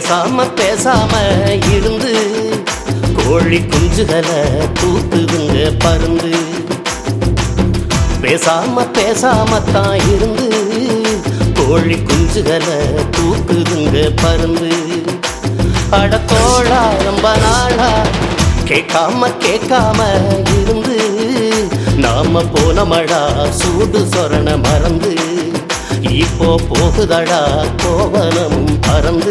பேசாம பேசாம இருந்து கோழி குஞ்சுகளை தூக்குதுங்க பருந்து. பேசாம பேசாமத்தான் இருந்து கோழி குஞ்சுகளை தூக்குதுங்க பருந்து. அடத்தோழா ரொம்ப நாளா கேட்காம கேட்காம இருந்து நாம போனமடா சூடு சொரண மறந்து. இப்போ போகுதடா கோவனம் பறந்து.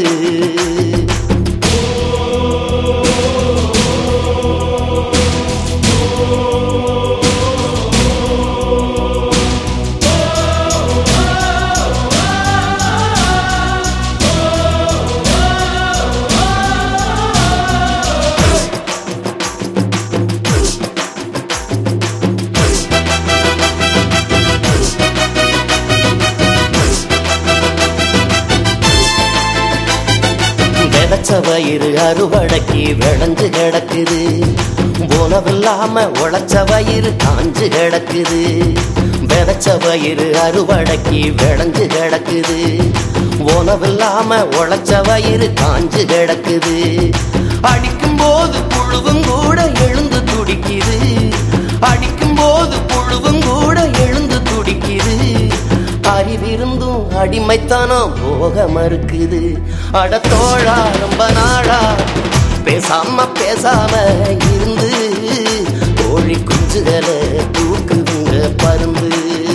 விளைச்ச வயிறு அறுவடைக்கு விளைஞ்சு கிடக்குது. உணவில்லாம உழைச்ச வயிறு காஞ்சு கிடக்குது. விளைச்ச வயிறு அறுவடைக்கு விளைஞ்சு கிடக்குது. உணவில்லாம உழைச்ச வயிறு காஞ்சு கிடக்குது. அடிக்கும் போது புழுவும் கூட எழுந்து துடிக்குது. அடிக்கும் போது புழுவும் கூட எழுந்து துடிக்குது. அறிவிருந்தும் அடிமைத்தானம் போக மறுக்குது. அடத்தோழா ரொம்ப நாளா பேசாம பேசாம இருந்து கோழி குஞ்சுகளை தூக்குதுங்க பருந்து.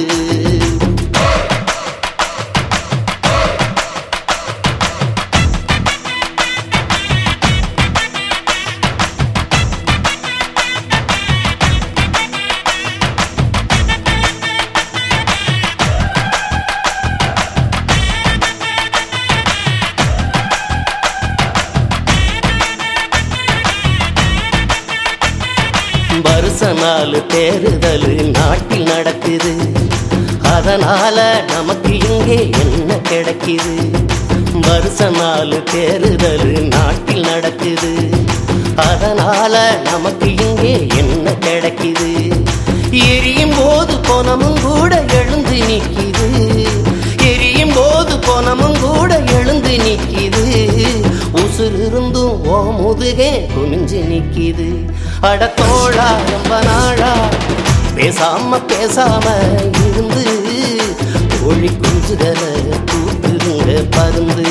வருஷ நாள் தேர்தல் நாட்டில் நடக்குது. அதனால நமக்கு இங்கே என்ன கிடைக்குது? வருஷ நாள் தேர்தல் நாட்டில் நடக்குது. அதனால நமக்கு இங்கே என்ன கிடைக்குது? எரியும் போது பொனமும் கூட எழுந்து நிற்கிது. எரியும் போது பொனமும் கூட எழுந்து நிற்கிது. உசுர் இருந்தும் ஓ முதுகே குனிஞ்சு நிற்கிது. அடத்தோழா ரொம்ப நாளா பேசாம பேசாம இருந்து கோழி குஞ்சுகளை தூக்குதுங்க பருந்து.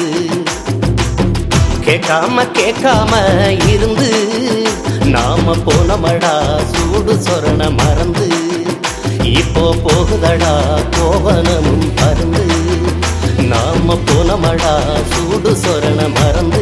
கேட்காம கேட்காம இருந்து நாம போனமடா சூடு சொரண மறந்து. இப்போ போகுதடா கோவனமும் பருந்து. நாம போனமடா சூடு சொரண மறந்து.